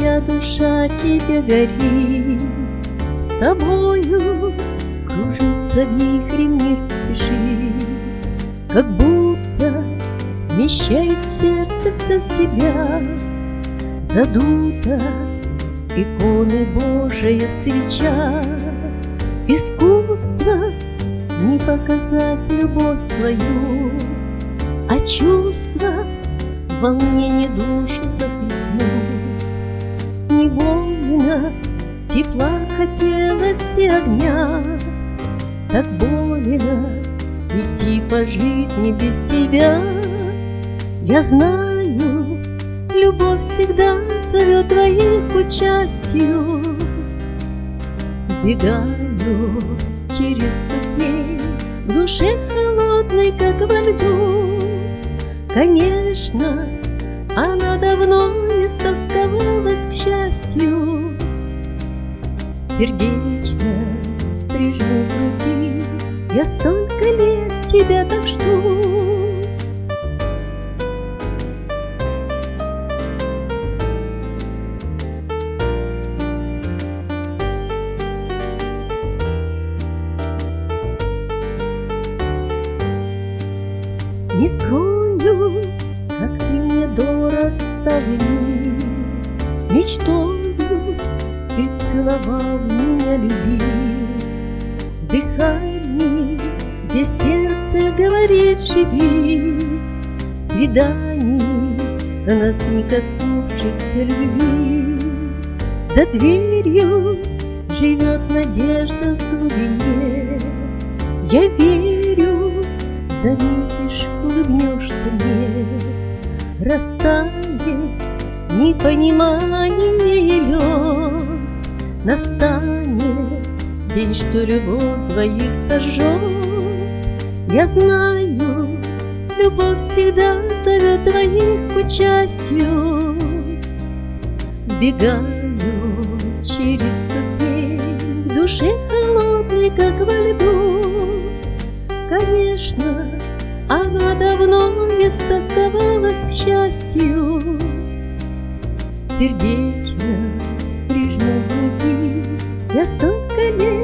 моя душа тебе горит, с тобою кружится вихрь, мир спешит, как будто вмещает сердце все в себя, задута иконы Божия свеча. Искусство не показать любовь свою, а чувство в волнении душу захлестнуть. Невольно тепла хотелось и огня, так больно идти по жизни без тебя. Я знаю, любовь всегда зовет двоих к участию. Сбегаю через ступень в душе холодной, как во льду. Конечно, она давно истосковалась к счастью. Сердечно прижму к груди, я столько лет тебя так жду. Не скрою, как ты мне дорог стал и мил, мечтою ты целовал меня, любил. В дыхании, где сердце говорит живи, в свидании, до нас не коснувшихся любви. За дверью живет надежда в глубине. Я верю, заметишь, улыбнешься мне. Растает непонимание и лед, настанет день, что любовь двоих сожжет. Я знаю, любовь всегда зовет двоих к участию. Сбегаю через ступень к душе холодной, как во льду. Конечно, она давно истосковалась к счастью. Сердечно прижму к груди, я столько лет